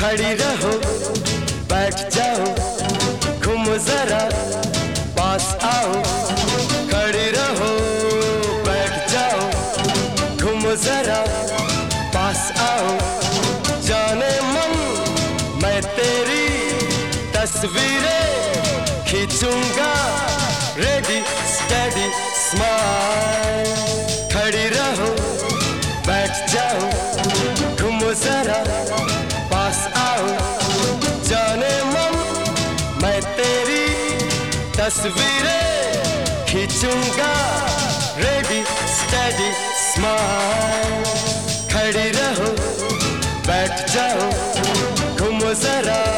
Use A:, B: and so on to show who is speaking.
A: खड़ी रहो, बैठ जाओ, घूमो जरा, पास आओ। खड़ी रहो, बैठ जाओ, घूमो जरा, पास आओ। जाने मन मैं तेरी तस्वीरें खींचूंगा। Ready steady smile. खड़ी रहो, बैठ जाओ, घूमो जरा, पास आओ। जाने मन मैं तेरी तस्वीरें खींचूंगा। Ready steady smile. खड़ी रहो, बैठ जाओ, घूमो जरा,